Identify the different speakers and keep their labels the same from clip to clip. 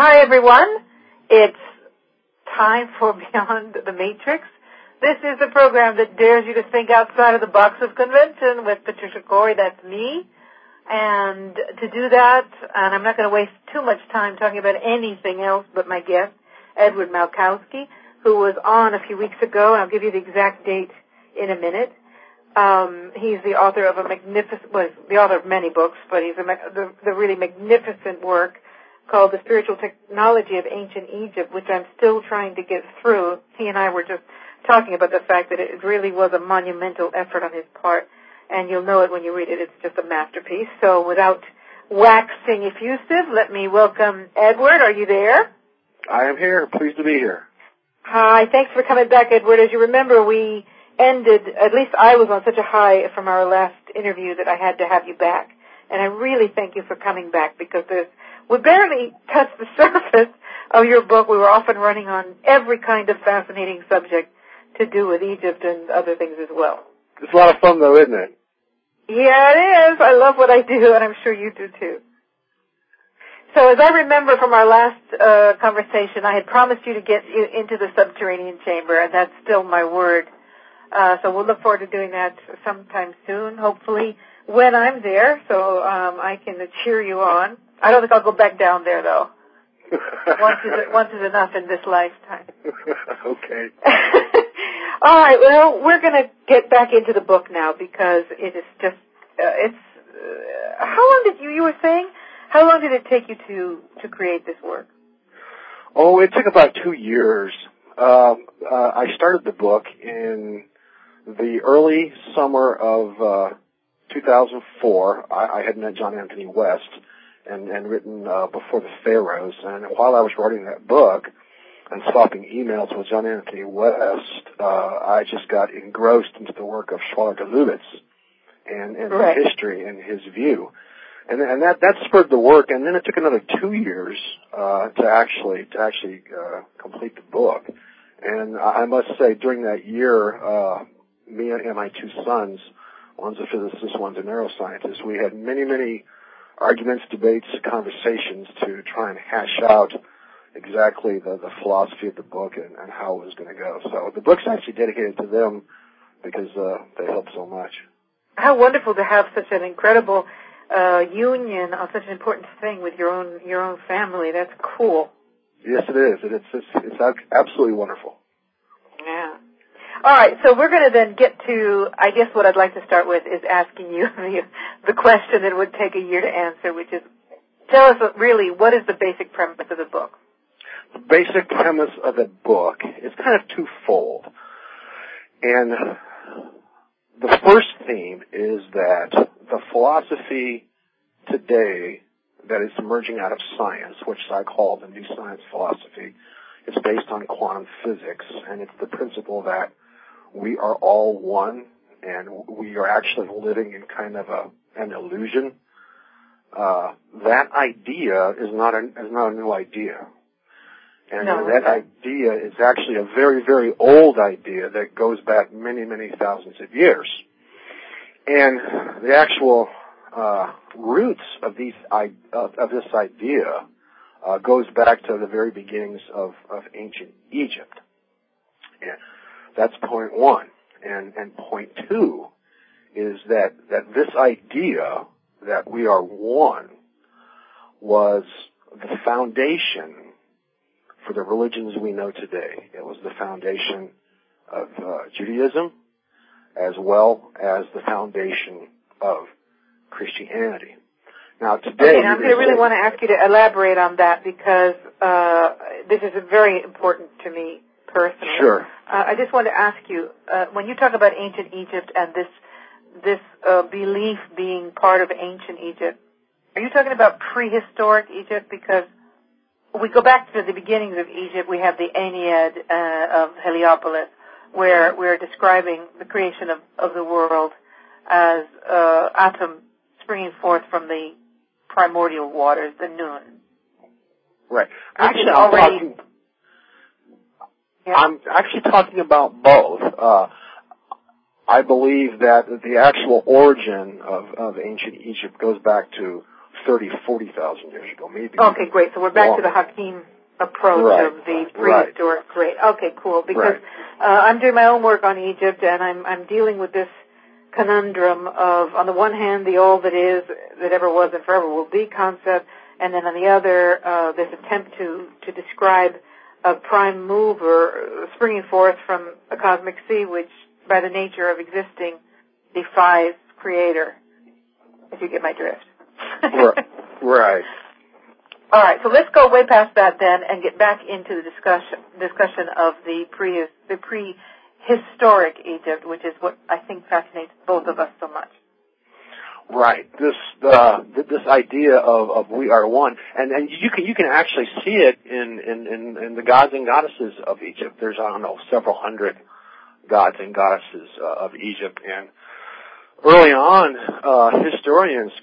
Speaker 1: Hi, everyone. It's time for Beyond the Matrix. This is the program that dares you to think outside of the box of convention with Patricia Corey. That's me. And to do that, and I'm not going to waste too much time talking about anything else but my guest, Edward Malkowski, who was on a few weeks ago, and I'll give you the exact date in a minute. He's the author of the author of many books, but he's the really magnificent work called The Spiritual Technology of Ancient Egypt, which I'm still trying to get through. He and I were just talking about the fact that it really was a monumental effort on his part, and you'll know it when you read it. It's just a masterpiece. So without waxing effusive, let me welcome Edward. Are you there?
Speaker 2: I am here. Pleased to be here.
Speaker 1: Hi. Thanks for coming back, Edward. As you remember, we ended, at least I was on such a high from our last interview that I had to have you back. And I really thank you for coming back because we barely touched the surface of your book. We were often running on every kind of fascinating subject to do with Egypt and other things as well.
Speaker 2: It's a lot of fun, though, isn't it?
Speaker 1: Yeah, it is. I love what I do, and I'm sure you do, too. So as I remember from our last conversation, I had promised you to get you into the subterranean chamber, and that's still my word. So we'll look forward to doing that sometime soon, hopefully, when I'm there, so I can cheer you on. I don't think I'll go back down there, though. Once is enough in this lifetime.
Speaker 2: Okay.
Speaker 1: All right, well, we're going to get back into the book now because it is just, how long did you were saying, how long did it take you to create this work?
Speaker 2: Oh, it took about 2 years. I started the book in the early summer of 2004. I had met John Anthony West and written Before the Pharaohs. And while I was writing that book and swapping emails with John Anthony West, I just got engrossed into the work of Schwaller de Lubitz and
Speaker 1: right.
Speaker 2: the history and his view. And that spurred the work. And then it took another 2 years to actually complete the book. And I must say, during that year, me and my two sons, one's a physicist, one's a neuroscientist, we had many arguments, debates, conversations to try and hash out exactly the philosophy of the book and how it was going to go. So the book's actually dedicated to them because they helped so much.
Speaker 1: How wonderful to have such an incredible union on such an important thing with your own family. That's cool.
Speaker 2: Yes, it is. It's absolutely wonderful.
Speaker 1: Yeah. All right, so we're going to then get to, I guess what I'd like to start with is asking you the question that would take a year to answer, which is, tell us really, what is the basic premise of the book?
Speaker 2: The basic premise of the book is kind of twofold. And the first theme is that the philosophy today that is emerging out of science, which I call the new science philosophy, is based on quantum physics, and it's the principle that we are all one, and we are actually living in kind of an illusion. That idea is not a new idea. And that idea is actually a very, very old idea that goes back many thousands of years. And the actual roots of this idea goes back to the very beginnings of ancient Egypt. And that's point one. And point two is that this idea that we are one was the foundation for the religions we know today. It was the foundation of Judaism as well as the foundation of Christianity. Now today...
Speaker 1: Okay, now I'm going to really want to ask you to elaborate on that because this is very important to me personally.
Speaker 2: Sure.
Speaker 1: I just want to ask you, when you talk about ancient Egypt and this belief being part of ancient Egypt, are you talking about prehistoric Egypt? Because we go back to the beginnings of Egypt, we have the Aeneid of Heliopolis, where we're describing the creation of the world as atom springing forth from the primordial waters, the Nun.
Speaker 2: Right.
Speaker 1: Actually,
Speaker 2: I'm actually talking about both. I believe that the actual origin of ancient Egypt goes back to 30, 40,000 years ago, maybe.
Speaker 1: Okay, great. So we're back to the Hakim approach of the prehistoric. Great. Okay, cool. Because I'm doing my own work on Egypt, and I'm dealing with this conundrum of, on the one hand, the all that is, that ever was and forever will be concept, and then on the other, this attempt to describe a prime mover springing forth from a cosmic sea, which, by the nature of existing, defies creator, if you get my drift.
Speaker 2: Right.
Speaker 1: All right, so let's go way past that then and get back into the discussion of the prehistoric Egypt, which is what I think fascinates both of us so much.
Speaker 2: Right. This idea of we are one, and you can actually see it in the gods and goddesses of Egypt. There's, I don't know, several hundred gods and goddesses of Egypt, and early on, historians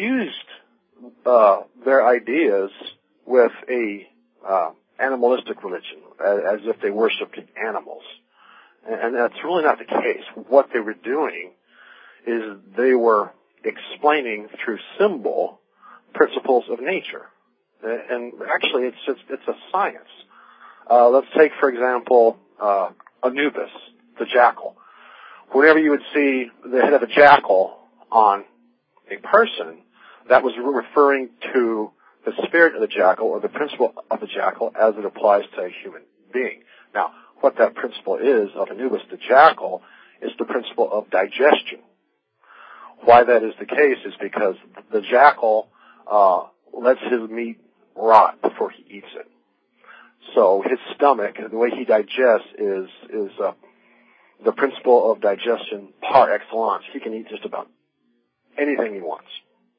Speaker 2: confused their ideas with a animalistic religion, as if they worshipped animals. And that's really not the case. What they were doing is they were explaining through symbol principles of nature. And actually, it's a science. Let's take, for example, Anubis, the jackal. Whenever you would see the head of a jackal on a person, that was referring to the spirit of the jackal or the principle of the jackal as it applies to a human being. Now, what that principle is of Anubis, the jackal, is the principle of digestion. Why that is the case is because the jackal lets his meat rot before he eats it. So his stomach, the way he digests, is the principle of digestion par excellence. He can eat just about anything he wants.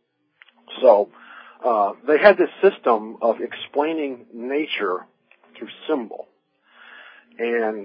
Speaker 2: So they had this system of explaining nature through symbol. And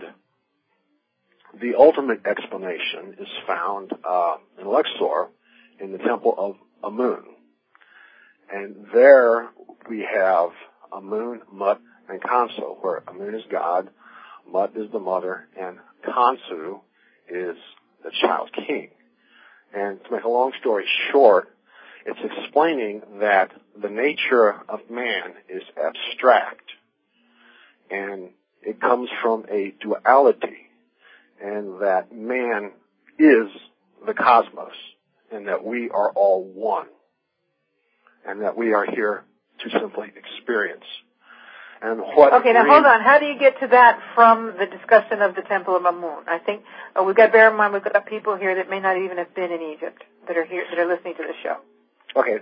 Speaker 2: the ultimate explanation is found in Luxor in the temple of Amun. And there we have Amun, Mut, and Khonsu, where Amun is God, Mut is the mother, and Khonsu is the child king. And to make a long story short, it's explaining that the nature of man is abstract, and it comes from a duality, and that man is the cosmos, and that we are all one, and that we are here to simply experience. And what
Speaker 1: okay, now hold on. How do you get to that from the discussion of the Temple of Amun? I think we've got, bear in mind, we've got people here that may not even have been in Egypt that are here, that are listening to the show.
Speaker 2: Okay.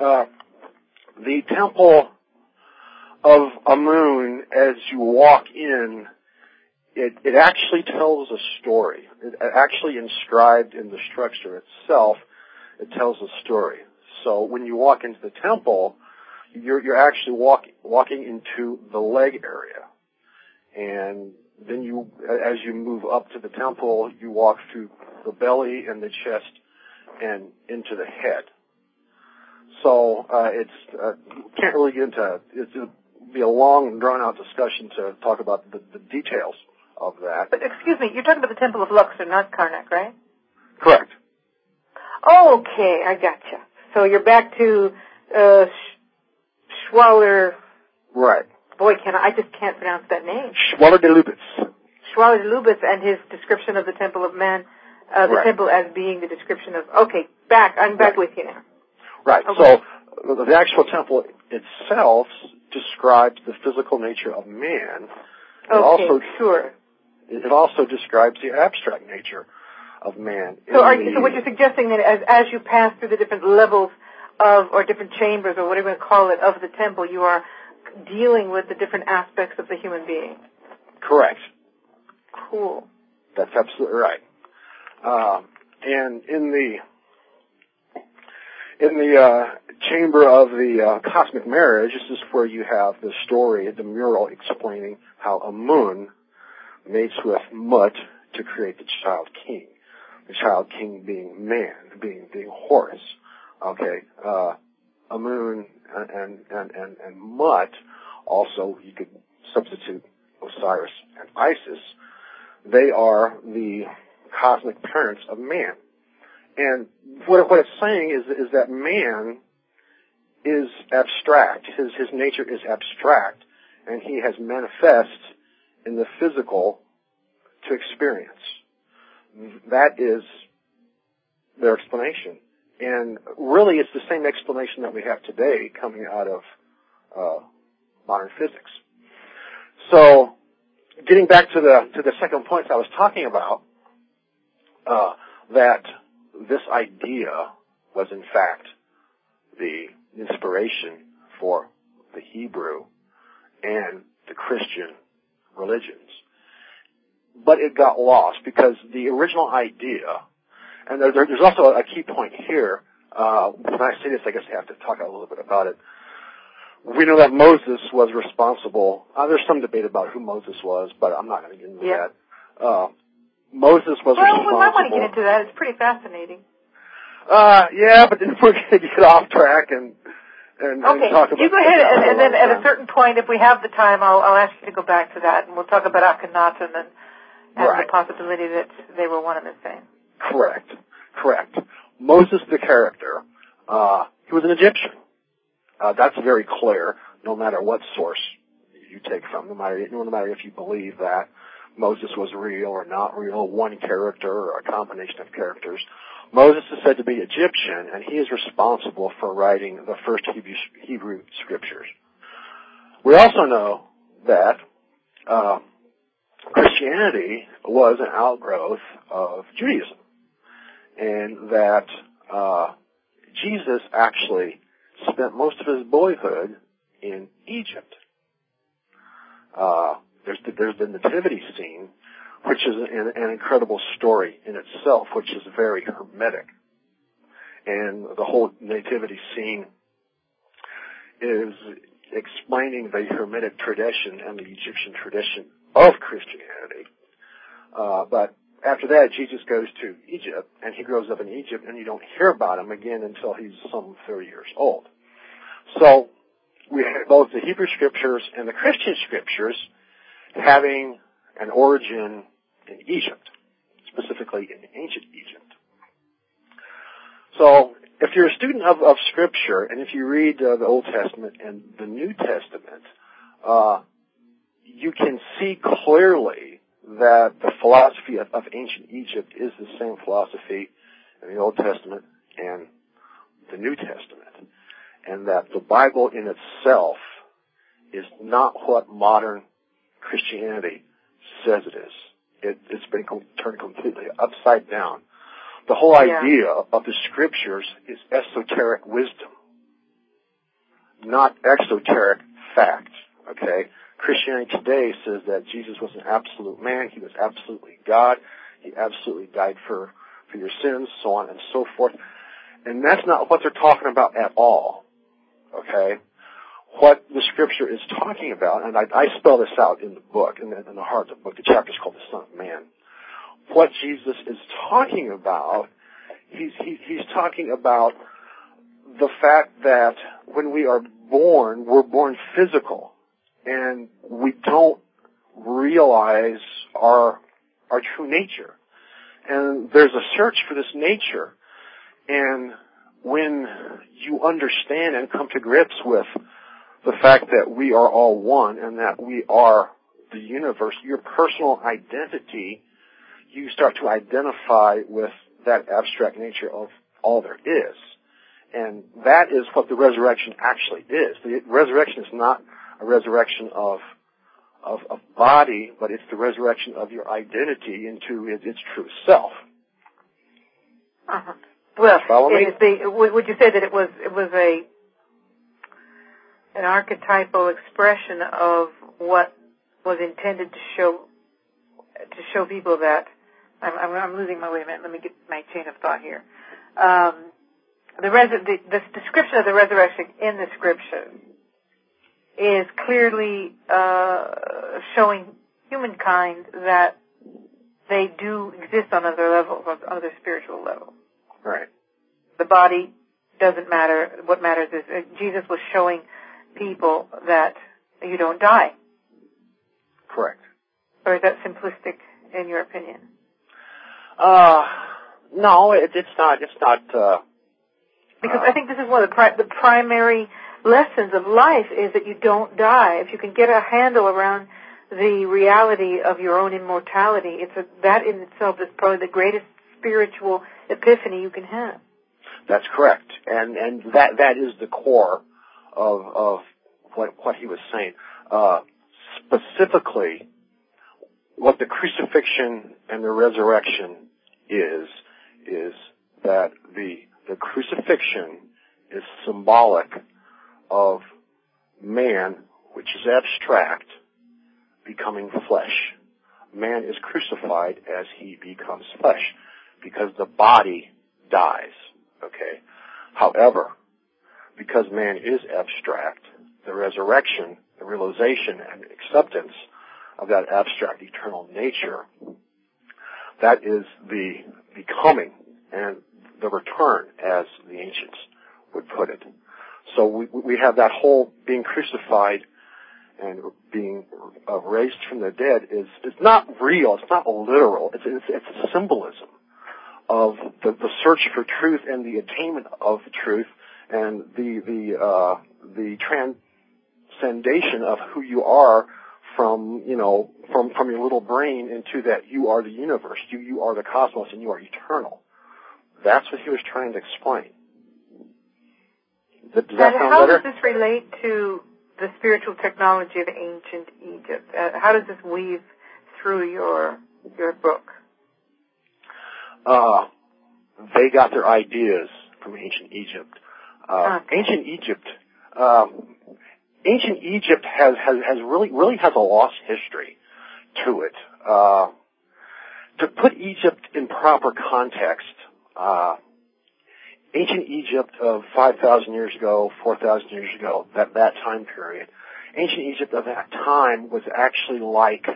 Speaker 2: The Temple of Amun, as you walk in, it actually tells a story. It actually inscribed in the structure itself, it tells a story. So when you walk into the temple, you're actually walking into the leg area. And then as you move up to the temple, you walk through the belly and the chest and into the head. So can't really get into it. It'd be a long and drawn-out discussion to talk about the details of that.
Speaker 1: But excuse me, you're talking about the Temple of Luxor, not Karnak, right?
Speaker 2: Correct.
Speaker 1: Okay, I gotcha. So you're back to Schwaller.
Speaker 2: Right.
Speaker 1: Boy, I just can't pronounce that name.
Speaker 2: Schwaller de Lubitz.
Speaker 1: Schwaller de Lubitz and his description of the Temple of Man, the temple as being the description of. Okay, I'm back with you now.
Speaker 2: Right.
Speaker 1: Okay.
Speaker 2: So the actual temple itself describes the physical nature of man. It also describes the abstract nature of man.
Speaker 1: So what you're suggesting that as you pass through the different levels of, or different chambers, or whatever you call it, of the temple, you are dealing with the different aspects of the human being.
Speaker 2: Correct.
Speaker 1: Cool.
Speaker 2: That's absolutely right. And in the chamber of the cosmic marriage, this is where you have the story, the mural explaining how Amun mates with Mut to create the child king. The child king being man, being Horus. Okay, Amun and Mut, also you could substitute Osiris and Isis. They are the cosmic parents of man. And what it's saying is that man is abstract. His nature is abstract, and he has manifest in the physical to experience. That is their explanation. And really, it's the same explanation that we have today coming out of modern physics. So, getting back to the second point I was talking about, that this idea was in fact the inspiration for the Hebrew and the Christian religions. But it got lost because the original idea, and there's also a key point here. When I say this, I guess I have to talk a little bit about it. We know that Moses was responsible. There's some debate about who Moses was, but I'm not going to get into that. Moses was responsible.
Speaker 1: Well, I want to get into that. It's pretty fascinating.
Speaker 2: Yeah, but then we're going to get off track and talk about.
Speaker 1: You go ahead, and then at a certain point, if we have the time, I'll ask you to go back to that, and we'll talk about Akhenaten and the possibility that they were one and the same.
Speaker 2: Correct. Moses, the character, he was an Egyptian. That's very clear, no matter what source you take from, no matter if you believe that Moses was real or not real, one character or a combination of characters. Moses is said to be Egyptian, and he is responsible for writing the first Hebrew scriptures. We also know that Christianity was an outgrowth of Judaism, and that Jesus actually spent most of his boyhood in Egypt. There's the nativity scene, which is an incredible story in itself, which is very hermetic. And the whole nativity scene is explaining the Hermetic tradition and the Egyptian tradition of Christianity. But after that, Jesus goes to Egypt, and he grows up in Egypt, and you don't hear about him again until he's some 30 years old. So we have both the Hebrew Scriptures and the Christian Scriptures having an origin in Egypt, specifically in ancient Egypt. So if you're a student of Scripture, and if you read the Old Testament and the New Testament, you can see clearly that the philosophy of ancient Egypt is the same philosophy in the Old Testament and the New Testament, and that the Bible in itself is not what modern Christianity says it is. It's been turned completely upside down. The whole idea of the Scriptures is esoteric wisdom, not exoteric fact, okay? Christianity today says that Jesus was an absolute man. He was absolutely God. He absolutely died for your sins, so on and so forth. And that's not what they're talking about at all, okay? What the Scripture is talking about, and I spell this out in the book, in the heart of the book, the chapter is called The Son of Man. What Jesus is talking about, he's talking about the fact that when we are born, we're born physical, and we don't realize our true nature. And there's a search for this nature, and when you understand and come to grips with the fact that we are all one and that we are the universe, your personal identity, you start to identify with that abstract nature of all there is. And that is what the resurrection actually is. The resurrection is not a resurrection of body, but it's the resurrection of your identity into its true self.
Speaker 1: Uh-huh. Well,
Speaker 2: follow me?
Speaker 1: Would you say that it was an archetypal expression of what was intended to show people that I'm losing my way a minute. Let me get my chain of thought here. The description of the resurrection in the Scripture is clearly showing humankind that they do exist on other levels, on other spiritual levels.
Speaker 2: Right.
Speaker 1: The body doesn't matter. What matters is Jesus was showing people that you don't die.
Speaker 2: Correct.
Speaker 1: Or is that simplistic in your opinion?
Speaker 2: No, it's not
Speaker 1: Because I think this is one of the primary lessons of life is that you don't die. If you can get a handle around the reality of your own immortality, that in itself is probably the greatest spiritual epiphany you can have.
Speaker 2: That's correct, and that is the core of what he was saying. Specifically, what the crucifixion and the resurrection is that the crucifixion is symbolic of man, which is abstract, becoming flesh. Man is crucified as he becomes flesh because the body dies, okay? However, because man is abstract, the resurrection, the realization and acceptance of that abstract eternal nature, that is the becoming and the return, as the ancients would put it. So we have that whole being crucified and being raised from the dead is not real. It's not literal. It's a symbolism of the search for truth and the attainment of truth and the transcendation of who you are from your little brain into that you are the universe, you are the cosmos, and you are eternal. That's what he was trying to explain. Does that sound
Speaker 1: how
Speaker 2: better?
Speaker 1: does this relate to the spiritual technology of ancient Egypt? How does this weave through your book?
Speaker 2: They got their ideas from ancient Egypt. Ancient Egypt has really has a lost history to it. To put Egypt in proper context, ancient Egypt of 5,000 years ago, 4,000 years ago, that time period, ancient Egypt of that time was actually like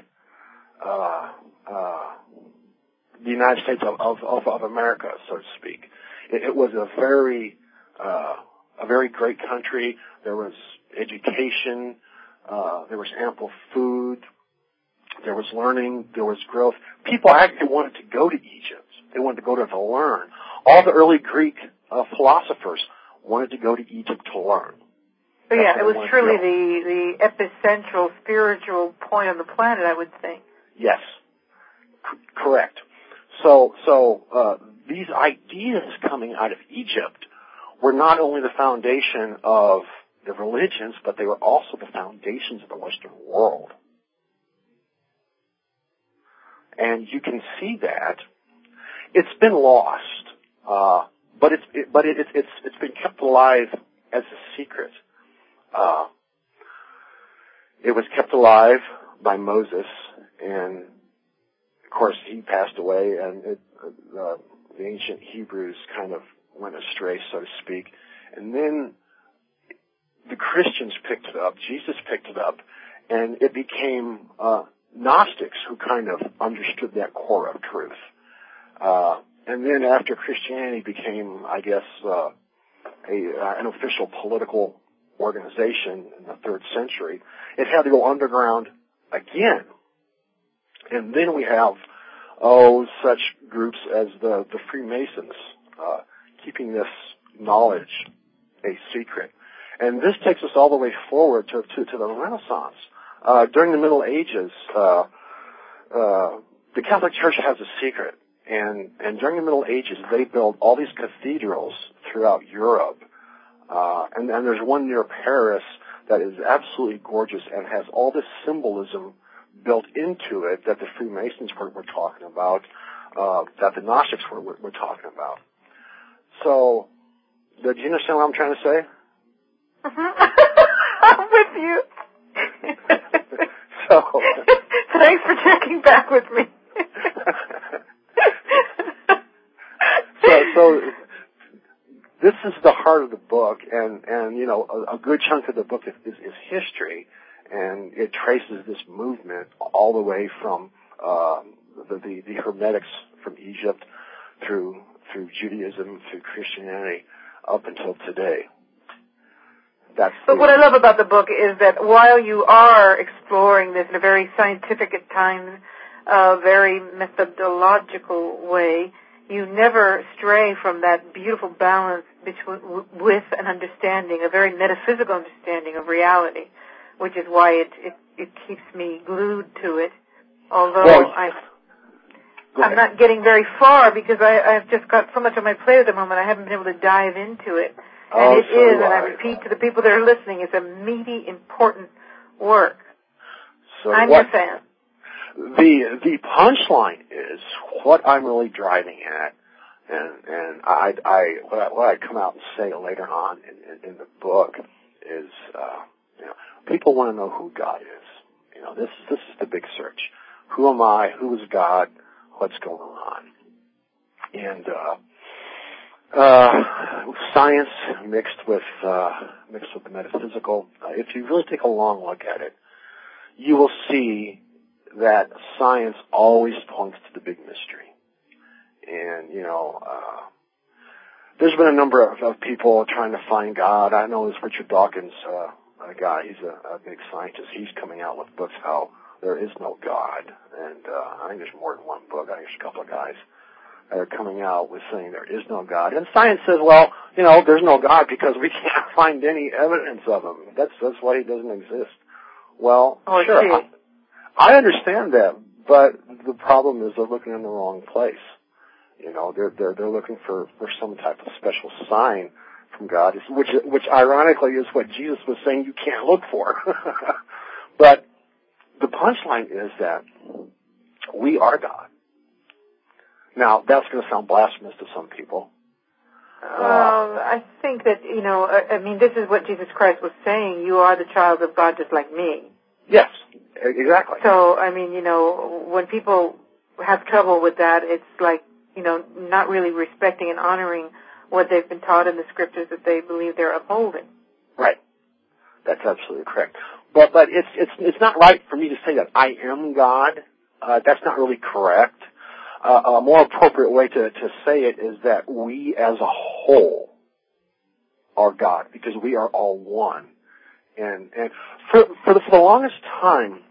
Speaker 2: the United States of America, so to speak. It was a very great country. There was education, there was ample food, there was learning, there was growth. People actually wanted to go to Egypt. They wanted to go there to learn. All the early Greek philosophers wanted to go to Egypt to learn.
Speaker 1: So yeah, it was truly the epicentral spiritual point on the planet, I would think.
Speaker 2: Yes, correct. So these ideas coming out of Egypt were not only the foundation of the religions, but they were also the foundations of the Western world. And you can see that it's been lost, but it's been kept alive as a secret. It was kept alive by Moses, and of course he passed away, and the ancient Hebrews kind of went astray, so to speak. And then the Christians picked it up, Jesus picked it up, and it became Gnostics who kind of understood that core of truth. And then after Christianity became, I guess, an official political organization in the 3rd century, it had to go underground again. And then we have, such groups as the Freemasons, keeping this knowledge a secret. And this takes us all the way forward to the Renaissance. During the Middle Ages, the Catholic Church has a secret. And during the Middle Ages, they built all these cathedrals throughout Europe. And there's one near Paris that is absolutely gorgeous and has all this symbolism built into it that the Freemasons were talking about, that the Gnostics were talking about. So, do you understand what I'm trying to say?
Speaker 1: I'm with you.
Speaker 2: So,
Speaker 1: thanks for checking back with me.
Speaker 2: so this is the heart of the book, and a good chunk of the book is history, and it traces this movement all the way from the Hermetics from Egypt through Judaism, through Christianity, up until today.
Speaker 1: But what I love about the book is that while you are exploring this in a very scientific at times, very methodological way, you never stray from that beautiful balance with an understanding, a very metaphysical understanding of reality, which is why it keeps me glued to it. Although I'm not getting very far because I've just got so much on my plate at the moment. I haven't been able to dive into it. And and I repeat to the people that are listening, it's a meaty, important work.
Speaker 2: So
Speaker 1: I'm your fan.
Speaker 2: The punchline is what I'm really driving at, and what I come out and say later on in the book is, people want to know who God is. This is the big search. Who am I? Who is God? What's going on? And science mixed with the metaphysical. If you really take a long look at it, you will see that science always points to the big mystery. And, there's been a number of people trying to find God. I know this Richard Dawkins guy. He's a big scientist. He's coming out with books how there is no God. And I think there's more than one book. I think there's a couple of guys that are coming out with saying there is no God. And science says, well, there's no God because we can't find any evidence of him. That's why he doesn't exist. Well, sure, I understand that, but the problem is they're looking in the wrong place. They're looking for some type of special sign from God, which ironically is what Jesus was saying you can't look for. But the punchline is that we are God. Now, that's going to sound blasphemous to some people.
Speaker 1: I think that, this is what Jesus Christ was saying. You are the child of God just like me.
Speaker 2: Yes, exactly.
Speaker 1: So, when people have trouble with that, it's like, not really respecting and honoring what they've been taught in the scriptures that they believe they're upholding.
Speaker 2: Right. That's absolutely correct. But it's not right for me to say that I am God. That's not really correct. A more appropriate way to say it is that we as a whole are God because we are all one. And for the longest time,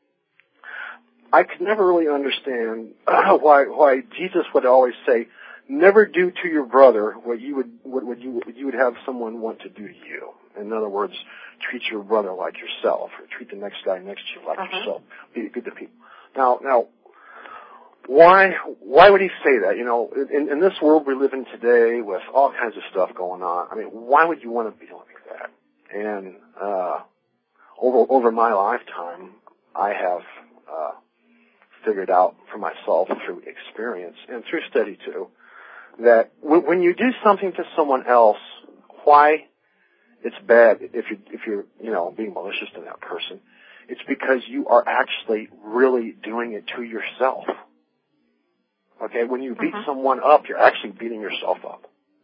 Speaker 2: I could never really understand why Jesus would always say, "Never do to your brother what you would have someone want to do to you." In other words, treat your brother like yourself, or treat the next guy next to you like yourself. Be good to people. Now, why would he say that? In this world we live in today with all kinds of stuff going on, why would you want to be like that? And over my lifetime, I have figured out for myself through experience and through study too, that when you do something to someone else, why it's bad if you're being malicious to that person, it's because you are actually really doing it to yourself. Okay, when you beat someone up, you're actually beating yourself up.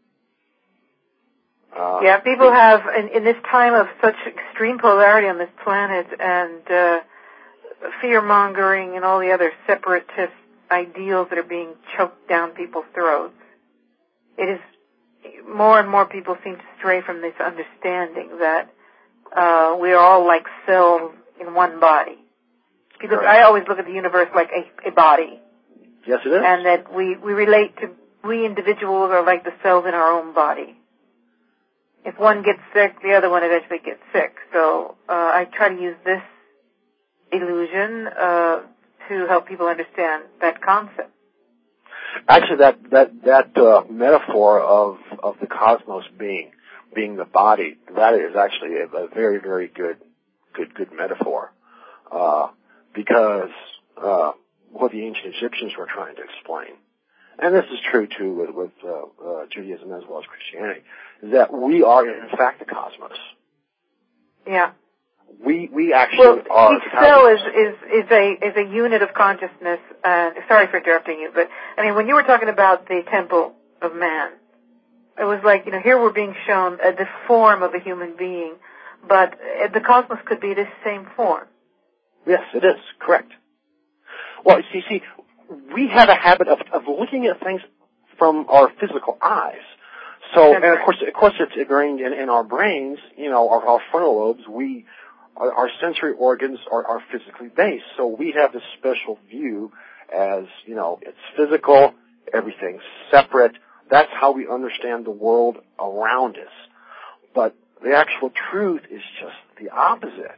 Speaker 1: People have, in this time of such extreme polarity on this planet and fear-mongering and all the other separatist ideals that are being choked down people's throats, it is more and more people seem to stray from this understanding that we are all like cells in one body. Because I always look at the universe like a body.
Speaker 2: Yes, it is.
Speaker 1: And that we individuals are like the cells in our own body. If one gets sick, the other one eventually gets sick. So I try to use this illusion to help people understand that concept.
Speaker 2: Actually, that metaphor of the cosmos being the body, that is actually a very, very good metaphor, because what the ancient Egyptians were trying to explain, and this is true too with Judaism as well as Christianity, is that we are in fact the cosmos.
Speaker 1: Yeah.
Speaker 2: We actually are.
Speaker 1: Each cell is a unit of consciousness. Sorry for interrupting you, but when you were talking about the temple of man, it was like here we're being shown the form of a human being, but the cosmos could be this same form.
Speaker 2: Yes, it is correct. Well, you see, we have a habit of looking at things from our physical eyes. So, and of course, it's ingrained in our brains. Our frontal lobes. Our sensory organs are physically based, so we have this special view as, it's physical, everything's separate, That's how we understand the world around us. But the actual truth is just the opposite.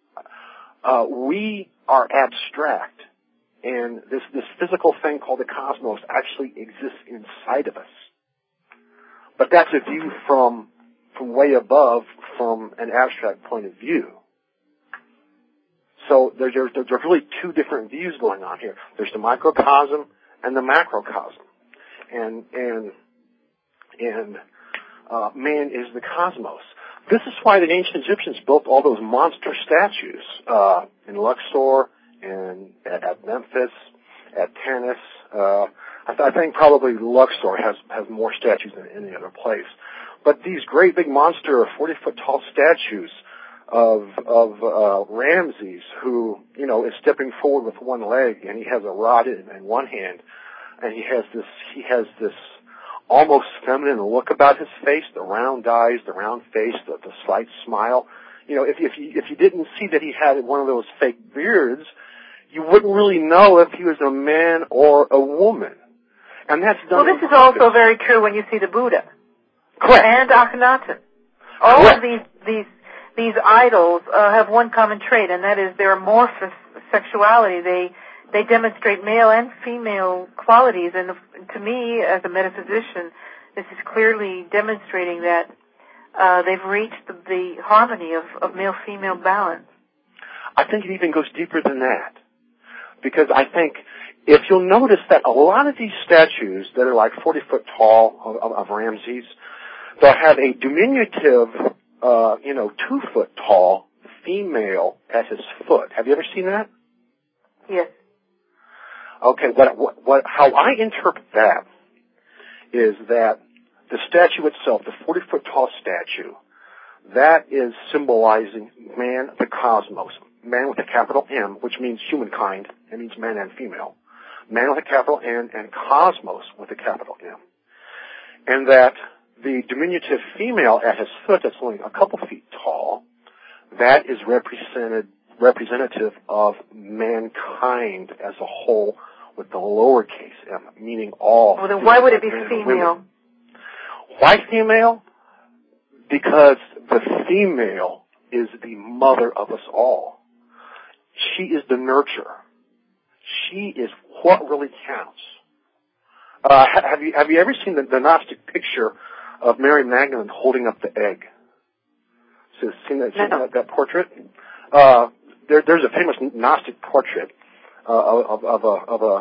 Speaker 2: We are abstract, and this physical thing called the cosmos actually exists inside of us. But that's a view from way above, from an abstract point of view. So there's really two different views going on here. There's the microcosm and the macrocosm, and man is the cosmos. This is why the ancient Egyptians built all those monster statues in Luxor and at Memphis, at Tanis. I think probably Luxor has more statues than any other place. But these great big monster 40-foot tall statues of Ramses, who, is stepping forward with one leg, and he has a rod in one hand, and he has this almost feminine look about his face, the round eyes, the round face, the slight smile. If you didn't see that he had one of those fake beards, you wouldn't really know if he was a man or a woman. And that's done.
Speaker 1: Well, this is also very true when you see the Buddha.
Speaker 2: Correct.
Speaker 1: And Akhenaten. All of these idols have one common trait, and that is their amorphous sexuality. They demonstrate male and female qualities, and to me, as a metaphysician, this is clearly demonstrating that they've reached the harmony of male-female balance.
Speaker 2: I think it even goes deeper than that, because I think if you'll notice that a lot of these statues that are like 40-foot tall of Ramses, they'll have a diminutive, 2-foot tall female at his foot. Have you ever seen that?
Speaker 1: Yes.
Speaker 2: Okay, how I interpret that is that the statue itself, the 40-foot tall statue, that is symbolizing man, the cosmos, man with a capital M, which means humankind. It means man and female. Man with a capital N and cosmos with a capital M. And that the diminutive female at his foot, that's only a couple feet tall, that is representative of mankind as a whole with the lowercase m, meaning all.
Speaker 1: Well, then why would it be female?
Speaker 2: Why female? Because the female is the mother of us all. She is the nurturer. She is what really counts. Have you ever seen the Gnostic picture of Mary Magdalene holding up the egg? So, seen that portrait? There's a famous Gnostic portrait of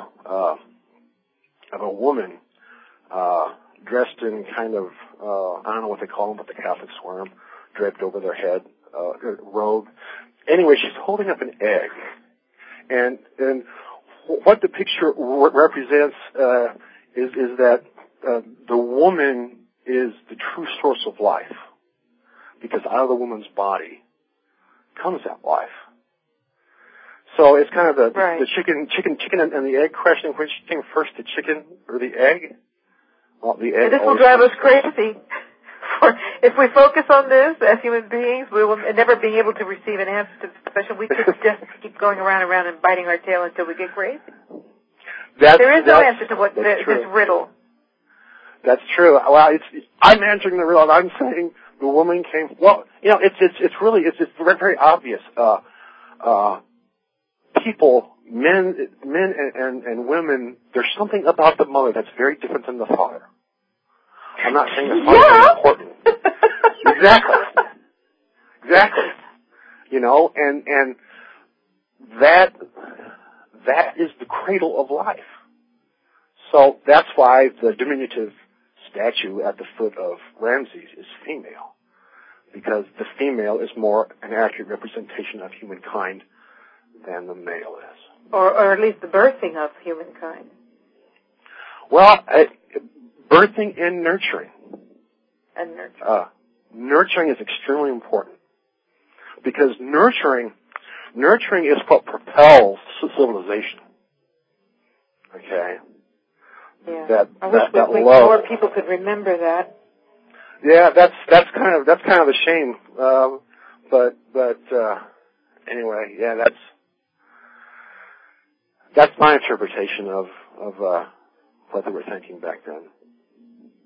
Speaker 2: a woman dressed in kind of I don't know what they call them, but the Catholics wear them, draped over their head, robe. Anyway, she's holding up an egg, and what the picture represents is that the woman is the true source of life, because out of the woman's body comes that life. So it's kind of the chicken and the egg question. Which came first, the chicken or the egg? Well, the egg.
Speaker 1: This will drive us crazy. If we focus on this as human beings, we will never be able to receive an answer to the question. We could just keep going around and around and biting our tail until we get crazy. There is no answer to this riddle. That's true.
Speaker 2: Well, I'm answering the riddle. I'm saying the woman came. Well, it's really very obvious. People, men and women, there's something about the mother that's very different than the father. I'm not saying the father is important. Exactly. And that is the cradle of life. So that's why the diminutive statue at the foot of Ramses is female, because the female is more an accurate representation of humankind than the male is.
Speaker 1: Or at least the birthing of humankind.
Speaker 2: Well, birthing and nurturing.
Speaker 1: And nurturing.
Speaker 2: Nurturing is extremely important, because nurturing is what propels civilization. Okay.
Speaker 1: Yeah. I wish more people could remember that.
Speaker 2: Yeah, that's kind of a shame. But anyway, yeah, that's my interpretation of what they were thinking back then.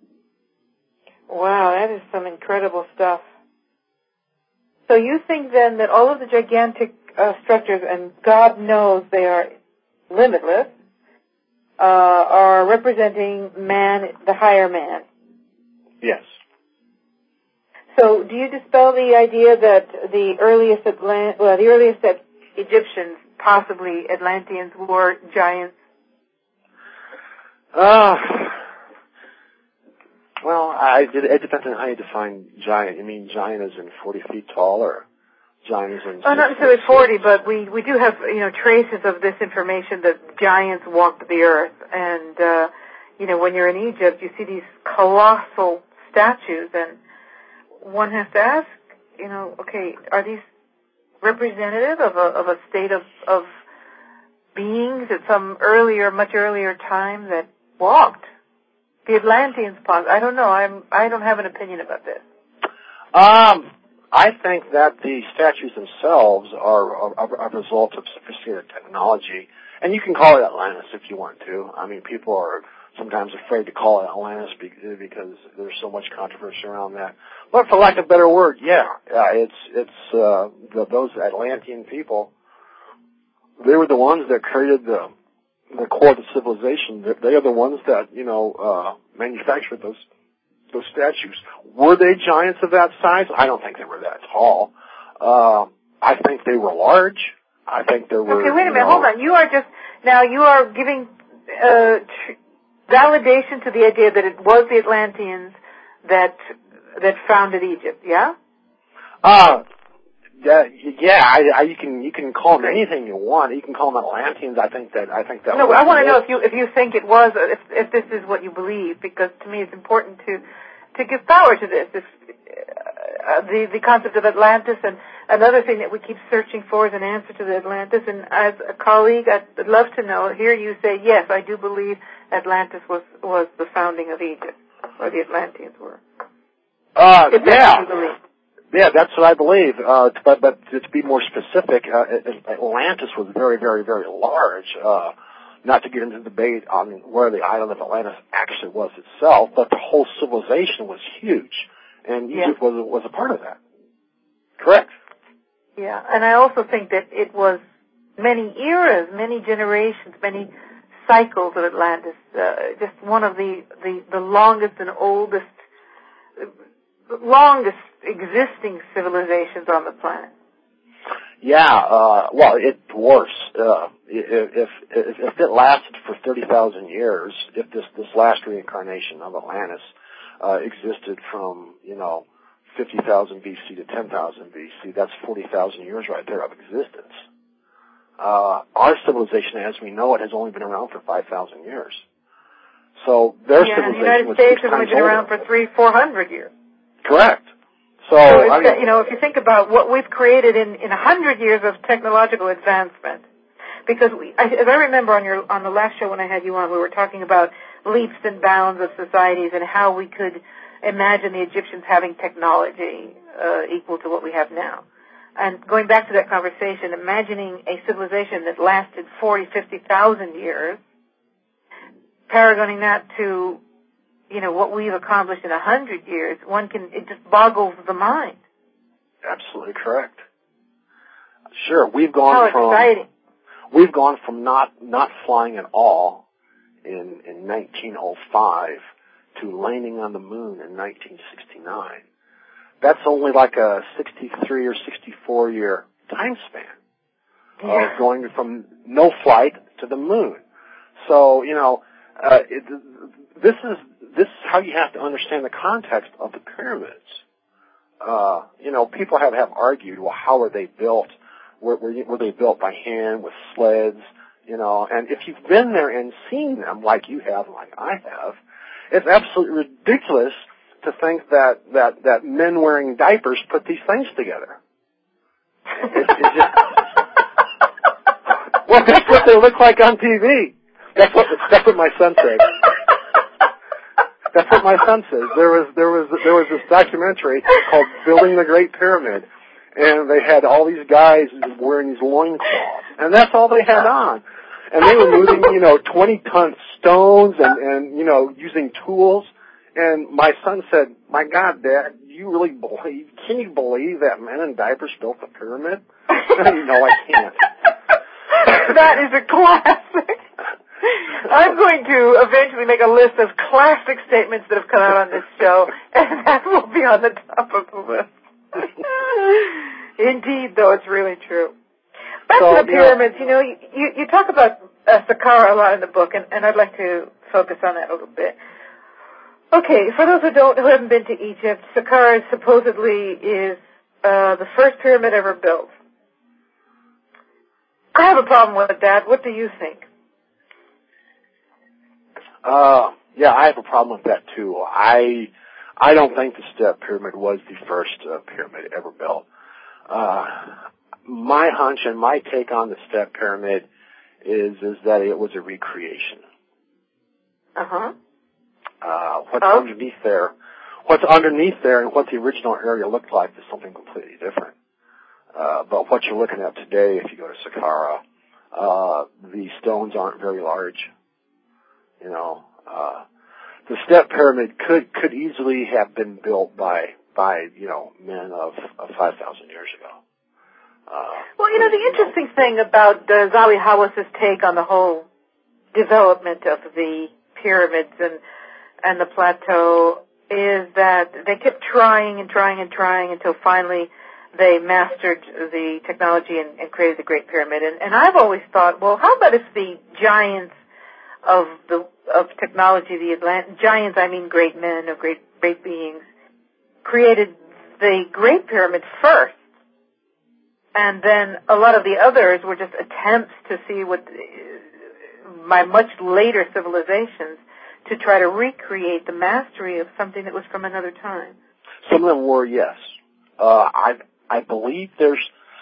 Speaker 1: Wow, that is some incredible stuff. So you think then that all of the gigantic structures, and God knows they are limitless, are representing man, the higher man?
Speaker 2: Yes.
Speaker 1: So do you dispel the idea that the earliest Egyptians, possibly Atlanteans, were giants?
Speaker 2: Well, it depends on how you define giant. You mean giant as in 40 feet tall, or giant as in...
Speaker 1: Oh, not necessarily 40, but we do have, traces of this information that giants walked the earth. And, when you're in Egypt, you see these colossal statues, and one has to ask, okay, are these representative of a state of beings at some much earlier time that walked? The Atlanteans, I don't know. I don't have an opinion about this.
Speaker 2: I think that the statues themselves are a result of sophisticated technology, and you can call it Atlantis if you want to. I mean, people are sometimes afraid to call it Atlantis because there's so much controversy around that. But for lack of a better word, those Atlantean people. They were the ones that created the core of the civilization. They are the ones that manufactured those statues. Were they giants of that size? I don't think they were that tall. I think they were large. I think there were...
Speaker 1: Okay, wait a minute. Hold on. You are giving validation to the idea that it was the Atlanteans that founded Egypt, yeah?
Speaker 2: You can call them anything you want. You can call them Atlanteans. I think that.
Speaker 1: No, I want to know if you think it was, if this is what you believe, because to me it's important to give power to this. The concept of Atlantis, and another thing that we keep searching for is an answer to the Atlantis. And as a colleague, I'd love to know. Hear you say, yes, I do believe Atlantis was the founding of Egypt, or the Atlanteans were.
Speaker 2: Yeah, that's what I believe. But to be more specific, Atlantis was very, very, very large. Not to get into the debate on where the island of Atlantis actually was itself, but the whole civilization was huge, and Egypt was a part of that. Correct.
Speaker 1: Yeah, and I also think that it was many eras, many generations, many cycles of Atlantis. Just one of the longest and longest existing civilizations on the planet.
Speaker 2: Yeah, well, it dwarfs. If it lasted for 30,000 years, if this last reincarnation of Atlantis existed from 50,000 BC to 10,000 BC, that's 40,000 years right there of existence. Our civilization, as we know it, has only been around for 5,000 years. So their civilization
Speaker 1: the United States has only been around for 300-400 years.
Speaker 2: Correct. So
Speaker 1: if you think about what we've created in 100 years of technological advancement, because as I remember on the last show when I had you on, we were talking about leaps and bounds of societies and how we could imagine the Egyptians having technology equal to what we have now. And going back to that conversation, imagining a civilization that lasted 40,000-50,000 years, paragoning that to what we've accomplished in 100 years, it just boggles the mind.
Speaker 2: Absolutely correct. Sure, we've gone from not flying at all in 1905 to landing on the moon in 1969. That's only like a 63 or 64 year time span of going from no flight to the moon. So, this is how you have to understand the context of the pyramids. People have argued, well, how were they built? Were they built by hand with sleds? And if you've been there and seen them like you have, like I have, it's absolutely ridiculous to think that men wearing diapers put these things together. Well, that's what they look like on TV. That's what my son said. That's what my son says. There was this documentary called Building the Great Pyramid, and they had all these guys wearing these loincloths, and that's all they had on. And they were moving, 20-ton stones and using tools. And my son said, "My God, Dad, can you believe that men in diapers built the pyramid?" No, I can't.
Speaker 1: That is a classic. I'm going to eventually make a list of classic statements that have come out on this show, and that will be on the top of the list. Indeed, though, it's really true. Back to the pyramids, you talk about Saqqara a lot in the book, and I'd like to focus on that a little bit. Okay, for those who haven't been to Egypt, Saqqara supposedly is the first pyramid ever built. I have a problem with that. What do you think?
Speaker 2: Yeah, I have a problem with that too. I don't think the Step Pyramid was the first pyramid ever built. My hunch and my take on the Step Pyramid is that it was a recreation. What's underneath there and what the original area looked like is something completely different. But what you're looking at today, if you go to Saqqara, the stones aren't very large. The Step Pyramid could easily have been built by men of 5,000 years ago.
Speaker 1: The interesting thing about Zahi Hawas's take on the whole development of the pyramids and the plateau is that they kept trying until finally they mastered the technology and created the Great Pyramid. And I've always thought, well, how about if the giants of technology, giants, I mean great men or great beings, created the Great Pyramid first, and then a lot of the others were just attempts to see by much later civilizations to try to recreate the mastery of something that was from another time.
Speaker 2: Some of them were, yes. I believe there's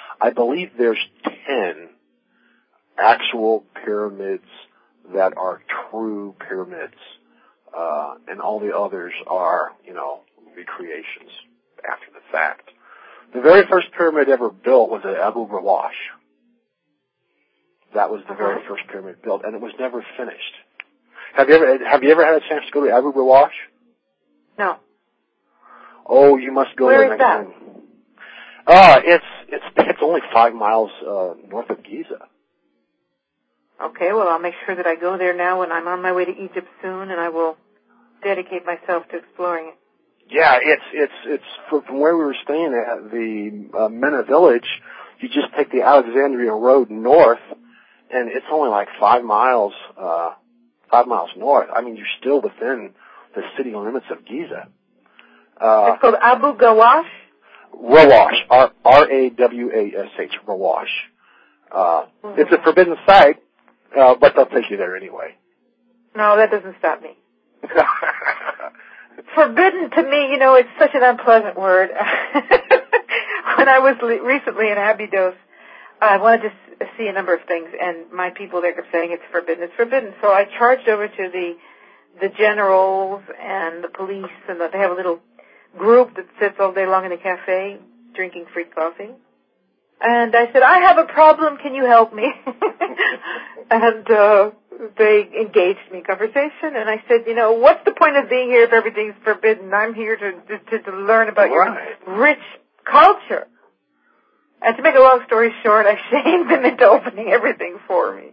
Speaker 2: 10 actual pyramids that are true pyramids, and all the others are, recreations after the fact. The very first pyramid ever built was at Abu Rawash. That was the very first pyramid built, and it was never finished. Have you ever had a chance to go to Abu Rawash?
Speaker 1: No.
Speaker 2: Oh, you must go
Speaker 1: there
Speaker 2: next time. It's only 5 miles north of Giza.
Speaker 1: Okay, well, I'll make sure that I go there now when I'm on my way to Egypt soon, and I will dedicate myself to exploring it.
Speaker 2: Yeah, it's from where we were staying at the Mena village. You just take the Alexandria Road north, and it's only like 5 miles. 5 miles north. I mean, you're still within the city limits of Giza.
Speaker 1: It's called Abu Gawash?
Speaker 2: Rawash. R-A-W-A-S-H. Rawash. It's a forbidden site, but they'll take you there anyway.
Speaker 1: No, that doesn't stop me. Forbidden to me, it's such an unpleasant word. When I was recently in Abydos, I wanted to see a number of things, and my people there kept saying it's forbidden. It's forbidden. So I charged over to the generals and the police, and they have a little group that sits all day long in the cafe drinking free coffee. And I said, I have a problem. Can you help me? And they engaged me in conversation, and I said, what's the point of being here if everything's forbidden? I'm here to learn about your rich culture. And to make a long story short, I shamed them into opening everything for me.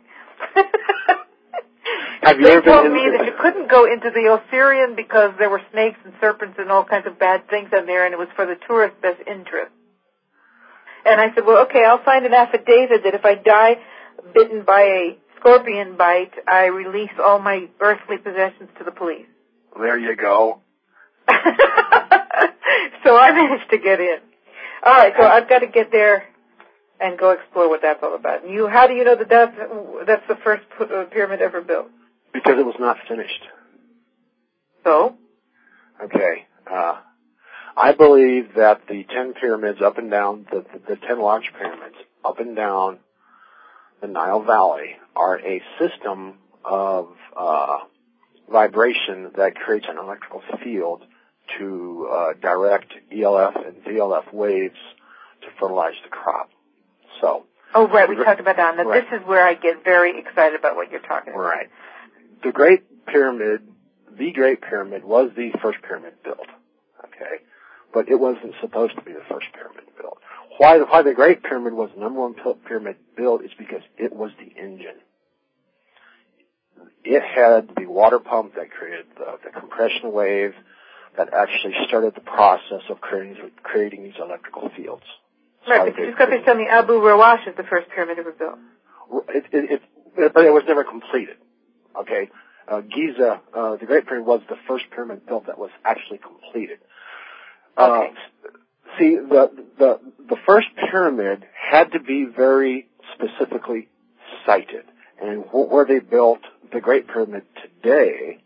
Speaker 1: They told me that you couldn't go into the Osirian because there were snakes and serpents and all kinds of bad things in there, and it was for the tourist's best interest. And I said, well, okay, I'll sign an affidavit that if I die bitten by a scorpion bite, I release all my earthly possessions to the police.
Speaker 2: There you go.
Speaker 1: So I managed to get in. All right, so I've got to get there and go explore what that's all about. And how do you know that that's the first pyramid ever built?
Speaker 2: Because it was not finished.
Speaker 1: So?
Speaker 2: Okay. I believe that the 10 pyramids up and down, the 10 large pyramids up and down the Nile Valley are a system of vibration that creates an electrical field to direct ELF and VLF waves to fertilize the crop. So.
Speaker 1: Oh, right. We talked about that. Now, this is where I get very excited about what you're talking about.
Speaker 2: Right. The Great Pyramid the Great Pyramid was the first pyramid built, okay? But it wasn't supposed to be the first pyramid built. Why the Great Pyramid was the number one pyramid built is because it was the engine. It had the water pump that created the compression wave that actually started the process of creating these electrical fields.
Speaker 1: Right, but you just got to tell me Abu Rawash is the first pyramid ever built.
Speaker 2: But it was never completed. Okay, Giza, the Great Pyramid, was the first pyramid built that was actually completed.
Speaker 1: Okay.
Speaker 2: See, the first pyramid had to be very specifically sited, and where they built the Great Pyramid today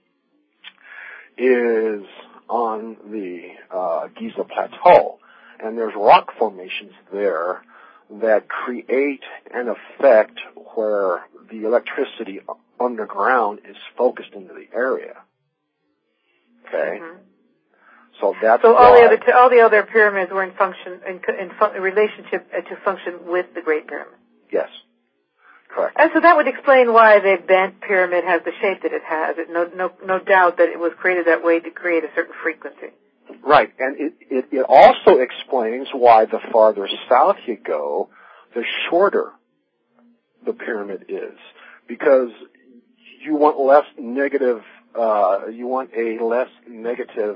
Speaker 2: is on the Giza Plateau, and there's rock formations there that create an effect where the electricity underground is focused into the area. Okay, so that's
Speaker 1: all the other pyramids were in relationship to function with the Great Pyramid.
Speaker 2: Yes, correct.
Speaker 1: And so that would explain why the bent pyramid has the shape that it has. No doubt that it was created that way to create a certain frequency.
Speaker 2: Right, and it also explains why the farther south you go, the shorter the pyramid is, because you want less negative. You want a less negative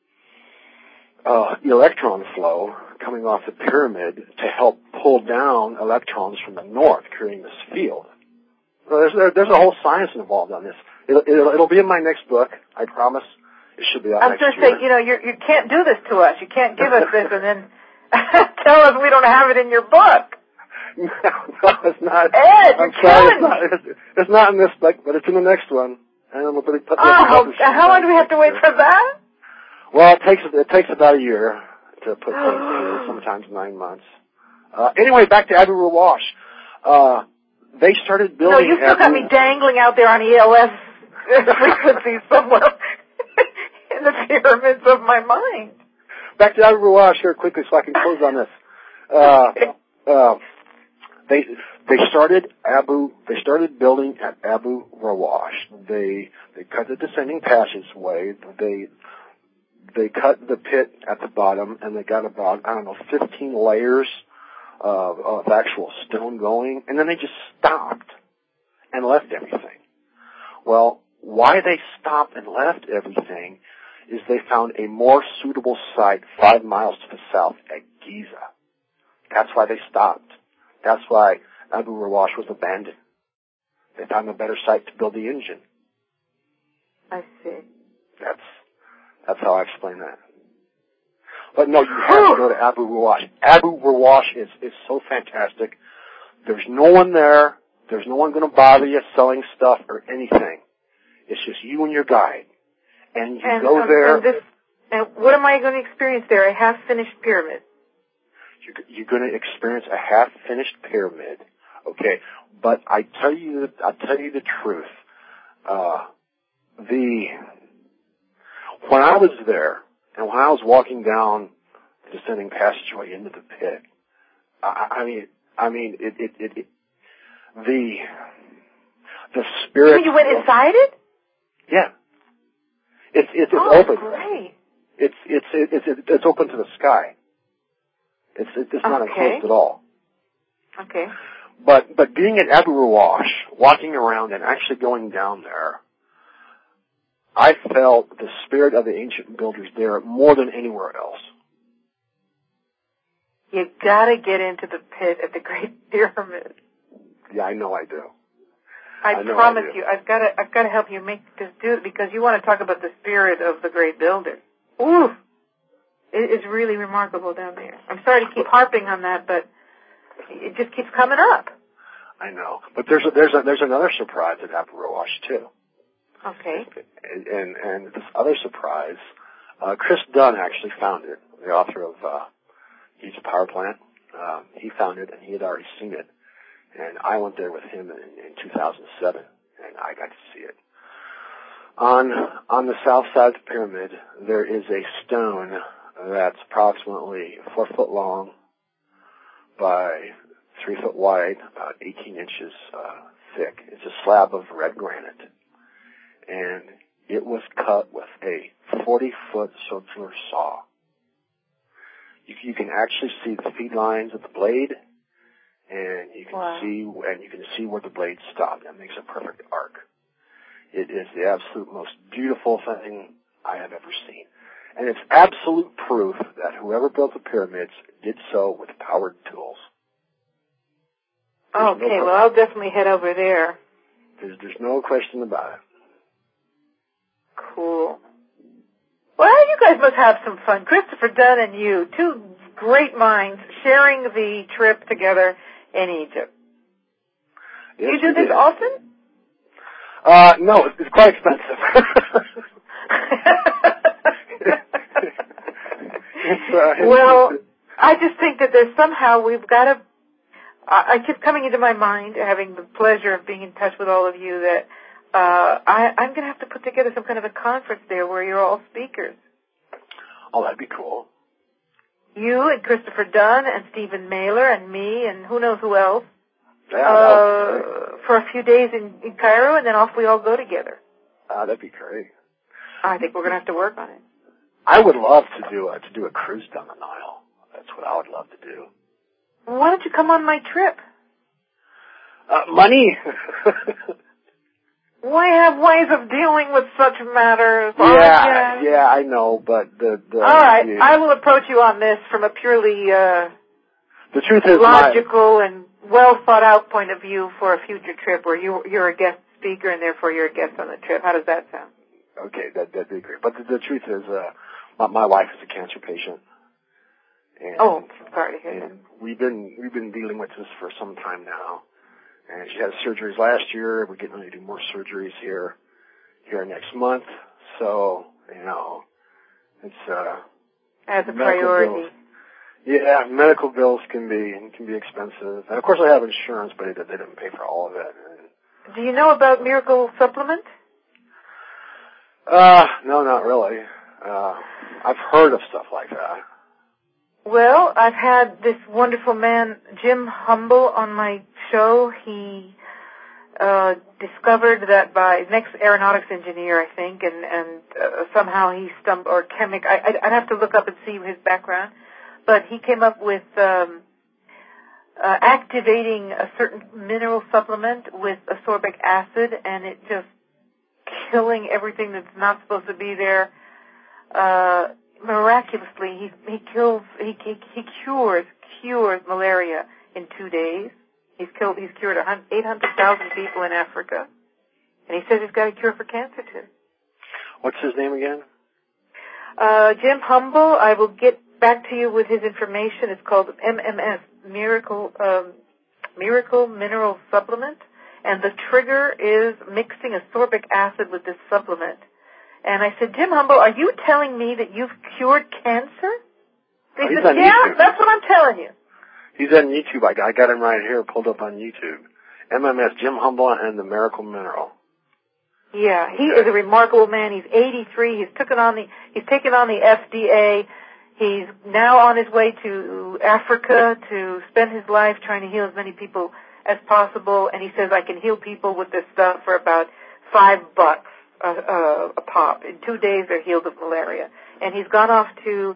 Speaker 2: electron flow coming off the pyramid to help pull down electrons from the north, creating this field. So there's a whole science involved on this. It'll be in my next book, I promise. It should be out next year.
Speaker 1: I was going to say, you can't do this to us. You can't give us this and then tell us we don't have it in your book.
Speaker 2: No, it's not.
Speaker 1: Ed,
Speaker 2: I'm sorry, it's not in this book, but it's in the next one. And we'll put
Speaker 1: how long do we have to wait for that?
Speaker 2: Well, it takes about a year to put things together, sometimes 9 months. Anyway, back to Abu Rawash. They started building.
Speaker 1: No, you still got me dangling out there on ELS frequencies somewhere in the pyramids of my mind.
Speaker 2: Back to Abu Rawash here quickly, so I can close on this. They started building at Abu Rawash. They cut the descending passageway. They cut the pit at the bottom, and they got about 15 layers of actual stone going, and then they just stopped and left everything. Well, why they stopped and left everything is they found a more suitable site 5 miles to the south at Giza. That's why they stopped. That's why Abu Rawash was abandoned. They found a better site to build the engine.
Speaker 1: I see.
Speaker 2: That's how I explain that. But no, you have to go to Abu Rawash. Abu Rawash is so fantastic. There's no one there. There's no one going to bother you selling stuff or anything. It's just you and your guide. And you go there.
Speaker 1: And what am I going to experience there? A half-finished pyramid.
Speaker 2: You're going to experience a half-finished pyramid, okay? But I'll tell you the truth. When I was there, and when I was walking down the descending passageway into the pit, the spirit.
Speaker 1: You mean you went inside it?
Speaker 2: Yeah. It's open.
Speaker 1: Great.
Speaker 2: It's open to the sky. It's not enclosed at all.
Speaker 1: Okay.
Speaker 2: But being at Abu Rawash, walking around and actually going down there, I felt the spirit of the ancient builders there more than anywhere else.
Speaker 1: You gotta get into the pit at the Great Pyramid.
Speaker 2: Yeah, I know I do.
Speaker 1: I promise you, I've gotta help you make this do it because you want to talk about the spirit of the great builder. Ooh, it is really remarkable down there. I'm sorry to keep harping on that, but it just keeps coming up.
Speaker 2: I know, but there's another surprise at Abu Rawash too.
Speaker 1: Okay.
Speaker 2: And this other surprise, Chris Dunn actually found it, the author of He's a Power Plant. He found it, and he had already seen it. And I went there with him in 2007, and I got to see it. On the south side of the pyramid, there is a stone that's approximately 4 foot long by 3 foot wide, about 18 inches thick. It's a slab of red granite. And It was cut with a 40-foot circular saw. You can actually see the feed lines of the blade, and you can see where the blade stopped. That makes a perfect arc. It is the absolute most beautiful thing I have ever seen. And it's absolute proof that whoever built the pyramids did so with powered tools.
Speaker 1: Okay, well, I'll definitely head over there.
Speaker 2: There's no question about it.
Speaker 1: Cool. Well, you guys must have some fun. Christopher Dunn and you, two great minds, sharing the trip together in Egypt.
Speaker 2: Yes,
Speaker 1: You do this often?
Speaker 2: No, it's quite expensive.
Speaker 1: Well, I just think that there's somehow we've got to, I keep coming into my mind, having the pleasure of being in touch with all of you, that I'm going to have to put together some kind of a conference there where you're all speakers.
Speaker 2: Oh, that'd be cool.
Speaker 1: You and Christopher Dunn and Stephen Mailer and me and who knows who else.
Speaker 2: Yeah,
Speaker 1: for a few days in Cairo, and then off we all go together.
Speaker 2: That'd be great.
Speaker 1: I think we're going to have to work on it.
Speaker 2: I would love to do a cruise down the Nile. That's what I would love to do.
Speaker 1: Why don't you come on my trip?
Speaker 2: Money.
Speaker 1: We have ways of dealing with such matters.
Speaker 2: Yeah, I know, but all
Speaker 1: right, I will approach you on this from a purely
Speaker 2: the truth is
Speaker 1: logical and well thought out point of view for a future trip where you're a guest speaker and therefore you're a guest on the trip. How does that sound?
Speaker 2: Okay, that'd be great. But the truth is, my wife is a cancer patient. And,
Speaker 1: sorry to hear that.
Speaker 2: We've been dealing with this for some time now. And she had surgeries last year. We're getting ready to do more surgeries here next month. So, it's
Speaker 1: as a priority.
Speaker 2: Bills. Yeah, medical bills can be expensive. And of course I have insurance, but they didn't pay for all of it.
Speaker 1: Do you know about Miracle Supplement?
Speaker 2: No, not really. I've heard of stuff like that.
Speaker 1: Well, I've had this wonderful man, Jim Humble, on my show. He discovered that by next aeronautics engineer, I think, and somehow he stumbled, or chemic. I'd have to look up and see his background. But he came up with activating a certain mineral supplement with ascorbic acid, and it just killing everything that's not supposed to be there. Miraculously, he cures malaria in 2 days. He's cured 800,000 people in Africa, and he says he's got a cure for cancer too.
Speaker 2: What's his name again?
Speaker 1: Jim Humble. I will get back to you with his information. It's called MMS, Miracle Mineral Supplement, and the trigger is mixing ascorbic acid with this supplement. And I said, Jim Humble, are you telling me that you've cured cancer? He said, yeah,
Speaker 2: YouTube.
Speaker 1: That's what I'm telling you.
Speaker 2: He's on YouTube. I got him right here, pulled up on YouTube. MMS, Jim Humble and the Miracle Mineral.
Speaker 1: Yeah, he is a remarkable man. He's 83. He's taken on the FDA. He's now on his way to Africa to spend his life trying to heal as many people as possible. And he says, I can heal people with this stuff for about $5 a pop. In 2 days, they're healed of malaria. And he's gone off to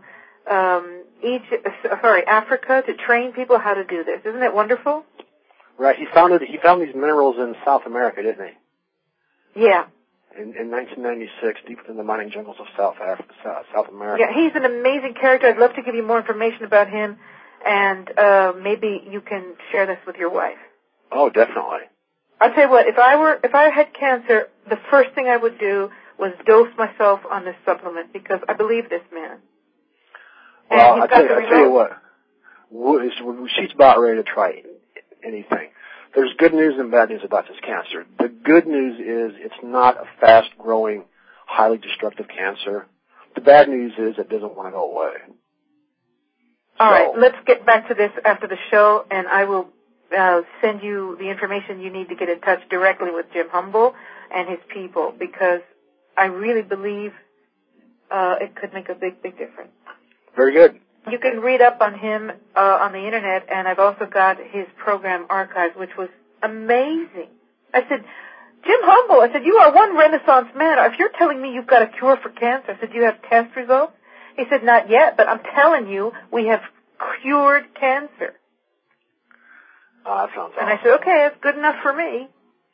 Speaker 1: Africa to train people how to do this. Isn't it wonderful?
Speaker 2: Right. He found these minerals in South America, didn't he?
Speaker 1: Yeah.
Speaker 2: In 1996, deep within the mining jungles of South America.
Speaker 1: Yeah, he's an amazing character. I'd love to give you more information about him, and maybe you can share this with your wife.
Speaker 2: Oh, definitely.
Speaker 1: I'll tell you what, if I had cancer, the first thing I would do was dose myself on this supplement because I believe this man.
Speaker 2: Well, I'll tell you what, she's about ready to try anything. There's good news and bad news about this cancer. The good news is it's not a fast-growing, highly destructive cancer. The bad news is it doesn't want to go away.
Speaker 1: All right, let's get back to this after the show, and I will send you the information you need to get in touch directly with Jim Humble and his people because I really believe it could make a big, big difference.
Speaker 2: Very good.
Speaker 1: You can read up on him on the Internet, and I've also got his program archived, which was amazing. I said, Jim Humble, I said, you are one Renaissance man. If you're telling me you've got a cure for cancer, I said, do you have test results? He said, not yet, but I'm telling you, we have cured cancer.
Speaker 2: That sounds awesome.
Speaker 1: And I said, okay, that's good enough for me.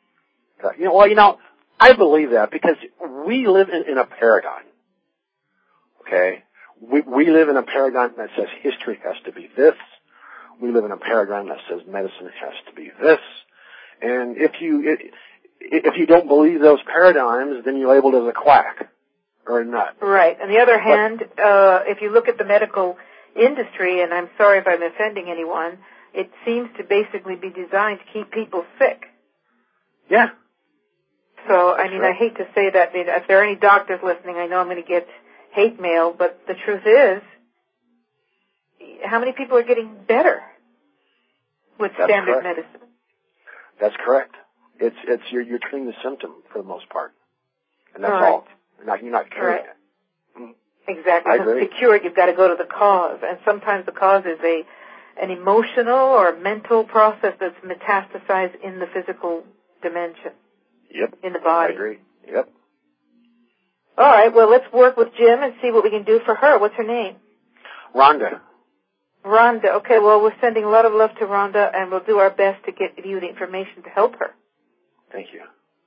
Speaker 2: I believe that because we live in a paradigm. Okay? We live in a paradigm that says history has to be this. We live in a paradigm that says medicine has to be this. And if you don't believe those paradigms, then you're labeled as a quack or a nut.
Speaker 1: Right. On the other hand, if you look at the medical industry, and I'm sorry if I'm offending anyone, it seems to basically be designed to keep people sick.
Speaker 2: Yeah.
Speaker 1: So, I mean, I hate to say that. If there are any doctors listening, I know I'm going to get hate mail, but the truth is, how many people are getting better with standard medicine?
Speaker 2: That's correct. It's you're treating the symptom for the most part, and that's
Speaker 1: all.
Speaker 2: You're not curing it.
Speaker 1: Exactly.
Speaker 2: I agree.
Speaker 1: To cure it, you've got to go to the cause, and sometimes the cause is an emotional or mental process that's metastasized in the physical dimension.
Speaker 2: Yep.
Speaker 1: In the body.
Speaker 2: I agree. Yep.
Speaker 1: All right. Well, let's work with Jim and see what we can do for her. What's her name?
Speaker 2: Rhonda.
Speaker 1: Rhonda. Okay. Well, we're sending a lot of love to Rhonda, and we'll do our best to get you the information to help her.
Speaker 2: Thank you.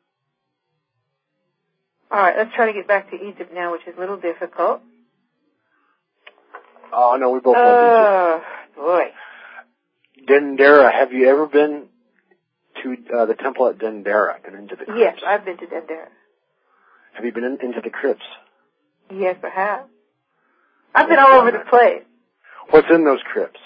Speaker 1: All right. Let's try to get back to Egypt now, which is a little difficult.
Speaker 2: Oh, no, we both love Egypt.
Speaker 1: Boy.
Speaker 2: Dendera. Have you ever been to the temple at Dendera and into the crypts?
Speaker 1: Yes, I've been to Dendera.
Speaker 2: Have you been into the crypts?
Speaker 1: Yes, I have. I've been all over the place.
Speaker 2: What's in those crypts?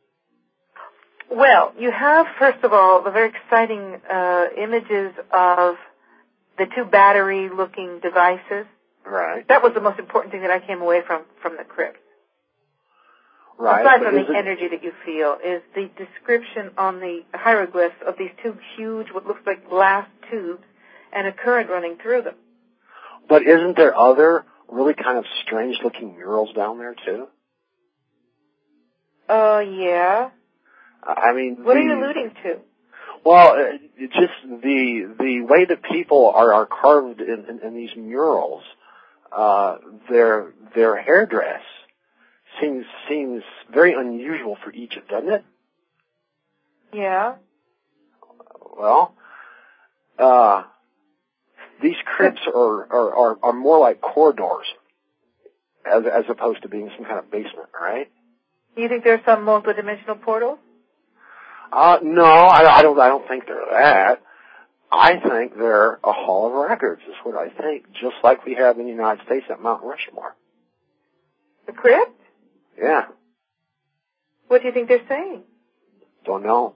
Speaker 1: Well, you have, first of all, the very exciting images of the two battery-looking devices.
Speaker 2: Right.
Speaker 1: That was the most important thing that I came away from the crypt.
Speaker 2: Right.
Speaker 1: Aside from the energy that you feel, is the description on the hieroglyphs of these two huge, what looks like glass tubes, and a current running through them.
Speaker 2: But isn't there other really kind of strange-looking murals down there, too?
Speaker 1: Yeah.
Speaker 2: I mean...
Speaker 1: What are you alluding to?
Speaker 2: Well, just the way that people are carved in these murals, their hairdress seems very unusual for Egypt, doesn't it?
Speaker 1: Yeah.
Speaker 2: Well, these crypts are more like corridors as opposed to being some kind of basement, right?
Speaker 1: Do you think there's some multidimensional portals?
Speaker 2: No, I don't think they're that. I think they're a hall of records, is what I think, just like we have in the United States at Mount Rushmore.
Speaker 1: The crypt?
Speaker 2: Yeah.
Speaker 1: What do you think they're saying?
Speaker 2: Don't know.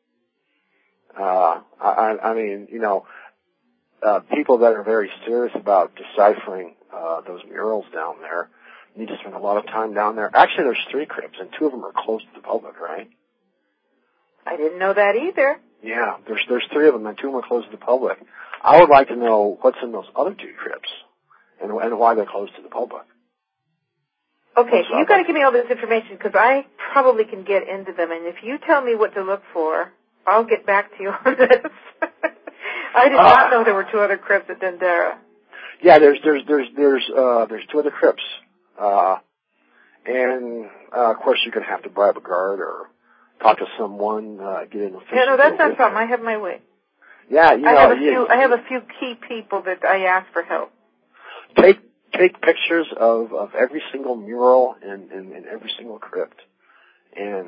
Speaker 2: I mean, people that are very serious about deciphering those murals down there need to spend a lot of time down there. Actually, there's 3 crypts, and 2 of them are closed to the public, right?
Speaker 1: I didn't know that either.
Speaker 2: Yeah, there's 3 of them, and 2 of them are closed to the public. I would like to know what's in those other 2 crypts and why they're closed to the public.
Speaker 1: Okay, so you've got to give me all this information because I probably can get into them, and if you tell me what to look for, I'll get back to you on this. I did not know there were 2 other crypts at Dendera. Yeah,
Speaker 2: there's 2 other crypts, and of course you're going to have to bribe a guard or talk to someone, get in.
Speaker 1: No, that's not a problem. I have my way.
Speaker 2: Yeah,
Speaker 1: I have a few key people that I ask for help.
Speaker 2: Take pictures of every single mural in every single crypt, and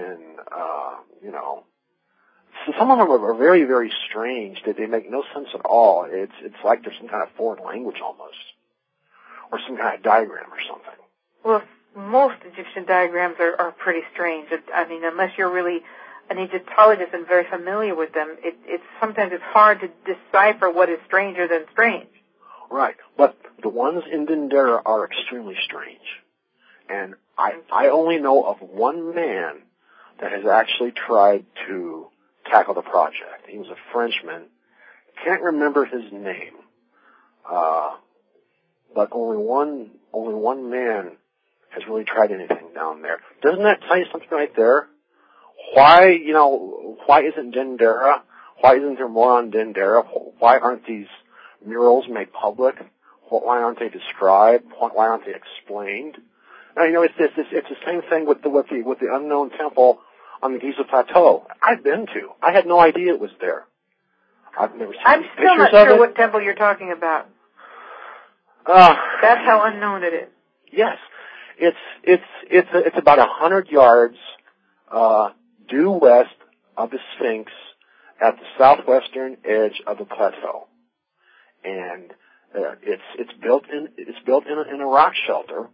Speaker 2: so some of them are very, very strange. That they make no sense at all. It's like there's some kind of foreign language almost, or some kind of diagram or something.
Speaker 1: Well, most Egyptian diagrams are pretty strange. I mean, unless you're really an Egyptologist and very familiar with them, sometimes it's hard to decipher what is stranger than strange.
Speaker 2: Right, but the ones in Dendera are extremely strange. And I only know of one man that has actually tried to tackle the project. He was a Frenchman. Can't remember his name. But only one man has really tried anything down there. Doesn't that tell you something right there? Why isn't Dendera, Why isn't there more on Dendera? Why aren't these murals made public? Why aren't they described? Why aren't they explained? Now, it's the same thing with the unknown temple on the Giza Plateau. I've been to. I had no idea it was there. I've never seen
Speaker 1: I'm
Speaker 2: pictures
Speaker 1: still not
Speaker 2: of
Speaker 1: sure
Speaker 2: it.
Speaker 1: what temple you're talking about. That's how unknown it is.
Speaker 2: Yes, it's about 100 yards due west of the Sphinx at the southwestern edge of the plateau, and it's built in a rock shelter,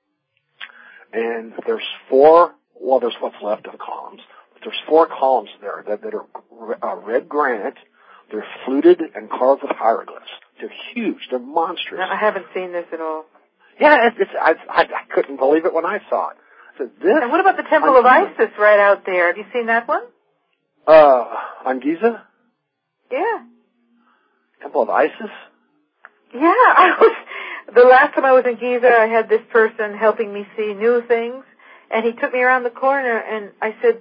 Speaker 2: and there's what's left of columns. But there's 4 columns there that are red granite. They're fluted and carved with hieroglyphs. They're huge. They're monstrous.
Speaker 1: No, I haven't seen this at all.
Speaker 2: Yeah, I couldn't believe it when I saw it. I said,
Speaker 1: and what about the Temple of Isis right out there? Have you seen that one?
Speaker 2: On Giza?
Speaker 1: Yeah.
Speaker 2: Temple of Isis?
Speaker 1: Yeah, the last time I was in Giza, I had this person helping me see new things, and he took me around the corner, and I said,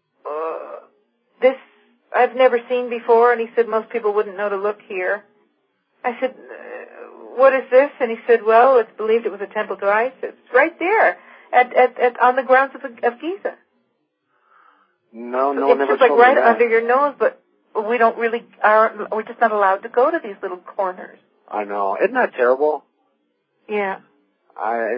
Speaker 1: this I've never seen before, and he said most people wouldn't know to look here. I said, what is this? And he said, well, it's believed it was a temple to Isis. It's right there on the grounds of Giza.
Speaker 2: No,
Speaker 1: it's
Speaker 2: never
Speaker 1: just like
Speaker 2: told me
Speaker 1: right
Speaker 2: that.
Speaker 1: under your nose, but we're just not allowed to go to these little corners.
Speaker 2: I know. Isn't that terrible?
Speaker 1: Yeah.
Speaker 2: I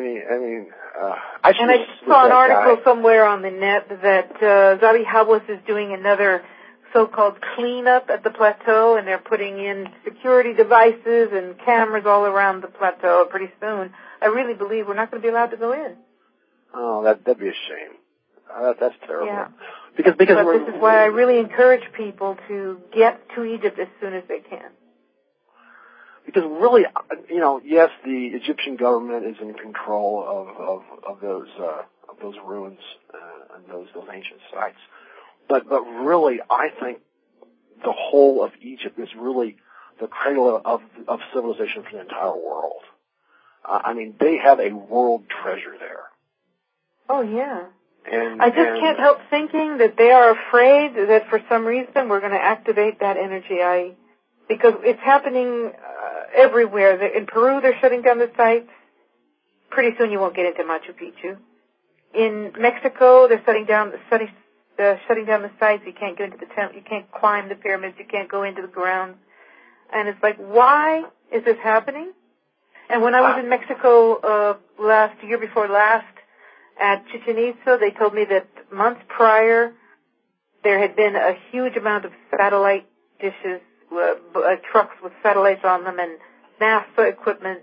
Speaker 1: I saw an article somewhere on the net that Zahi Hawass is doing another so-called cleanup at the plateau, and they're putting in security devices and cameras all around the plateau pretty soon. I really believe we're not going to be allowed to go in.
Speaker 2: Oh, that'd be a shame. That's terrible.
Speaker 1: Yeah.
Speaker 2: Because
Speaker 1: this is why I really encourage people to get to Egypt as soon as they can.
Speaker 2: Because really, yes, the Egyptian government is in control of those ruins and those ancient sites. But really, I think the whole of Egypt is really the cradle of civilization for the entire world. They have a world treasure there.
Speaker 1: Oh, yeah. And I just can't help thinking that they are afraid that for some reason we're going to activate that energy. Because it's happening everywhere. In Peru, they're shutting down the sites. Pretty soon you won't get into Machu Picchu. In Mexico, they're shutting down the sites. You can't go into the temple. You can't climb the pyramids. You can't go into the ground. And it's like, why is this happening? And when I was in Mexico year before last at Chichen Itza, they told me that months prior there had been a huge amount of satellite dishes, trucks with satellites on them, and NASA equipment.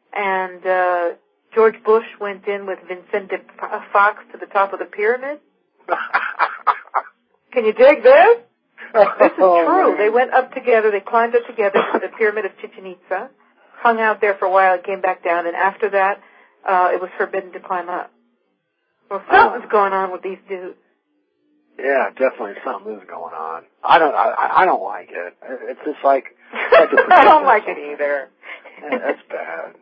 Speaker 1: And George Bush went in with Vicente Fox to the top of the pyramid. Can you dig this? This is true.
Speaker 2: Man.
Speaker 1: They went up together. They climbed up together to the pyramid of Chichen Itza, hung out there for a while, and came back down. And after that, it was forbidden to climb up. Well, something's going on with these dudes.
Speaker 2: Yeah, definitely something is going on. I don't like it. It's just like
Speaker 1: I don't like it either.
Speaker 2: That's bad.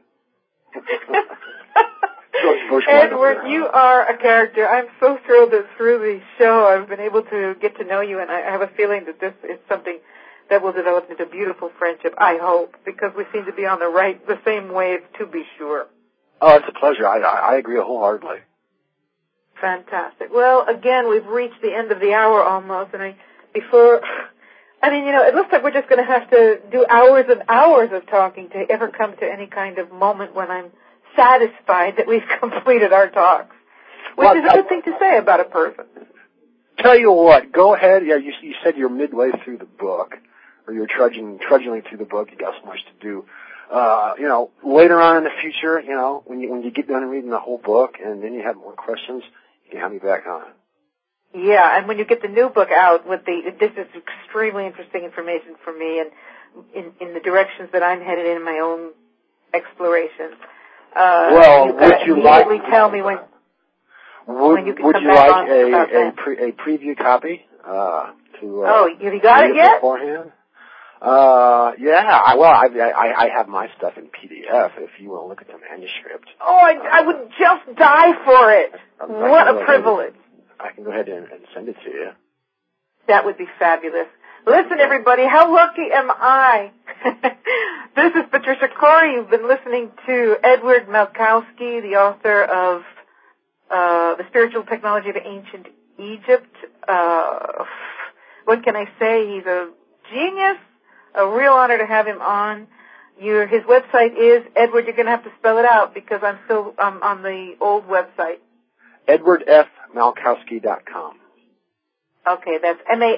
Speaker 1: Edward, you are a character. I'm so thrilled that through the show I've been able to get to know you, and I have a feeling that this is something that will develop into a beautiful friendship, I hope, because we seem to be on the same wave, to be sure.
Speaker 2: Oh, it's a pleasure. I agree wholeheartedly.
Speaker 1: Fantastic. Well, again, we've reached the end of the hour almost, and it looks like we're just going to have to do hours and hours of talking to ever come to any kind of moment when I'm satisfied that we've completed our talks, which is a good thing to say about a person.
Speaker 2: Tell you what, go ahead. Yeah, you said you're midway through the book, or you're trudging through the book. You got so much to do. Later on in the future, when you get done reading the whole book and then you have more questions, you can have me back on.
Speaker 1: Yeah, and when you get the new book out this is extremely interesting information for me and in the directions that I'm headed in my own explorations.
Speaker 2: Would you like
Speaker 1: tell me when you can
Speaker 2: would
Speaker 1: come
Speaker 2: you
Speaker 1: back
Speaker 2: like
Speaker 1: on
Speaker 2: a preview copy
Speaker 1: have you got it yet?
Speaker 2: Beforehand? I have my stuff in PDF if you want to look at the manuscript.
Speaker 1: Oh, I would just die for it. What a privilege.
Speaker 2: I can go ahead and send it to you.
Speaker 1: That would be fabulous. Listen, everybody, how lucky am I? This is Patricia Corey. You've been listening to Edward Malkowski, the author of The Spiritual Technology of Ancient Egypt. What can I say? He's a genius. A real honor to have him on. His website is, Edward, you're going to have to spell it out because I'm still on the old website.
Speaker 2: EdwardFMalkowski.com.
Speaker 1: Okay, that's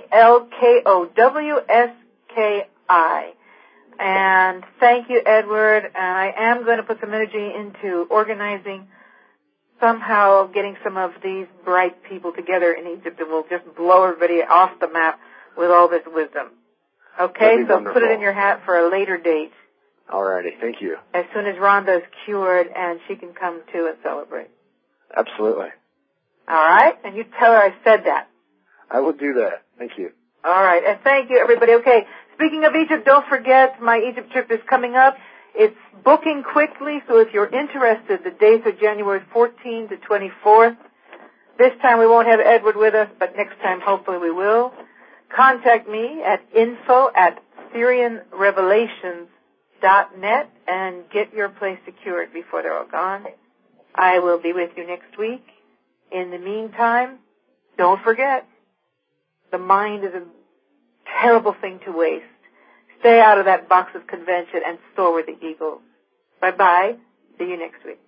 Speaker 1: MALKOWSKI. And thank you, Edward. And I am going to put some energy into organizing, somehow getting some of these bright people together in Egypt, and we'll just blow everybody off the map with all this wisdom. Okay, so
Speaker 2: wonderful.
Speaker 1: Put it in your hat for a later date.
Speaker 2: All righty, thank you.
Speaker 1: As soon as Rhonda's cured and she can come too and celebrate.
Speaker 2: Absolutely.
Speaker 1: All right, and you tell her I said that.
Speaker 2: I will do that. Thank you.
Speaker 1: All right, and thank you, everybody. Okay, speaking of Egypt, don't forget my Egypt trip is coming up. It's booking quickly, so if you're interested, the dates are January 14th to 24th. This time we won't have Edward with us, but next time hopefully we will. Contact me at info@SyrianRevelations.net and get your place secured before they're all gone. I will be with you next week. In the meantime, don't forget, the mind is a terrible thing to waste. Stay out of that box of convention and soar with the eagles. Bye-bye. See you next week.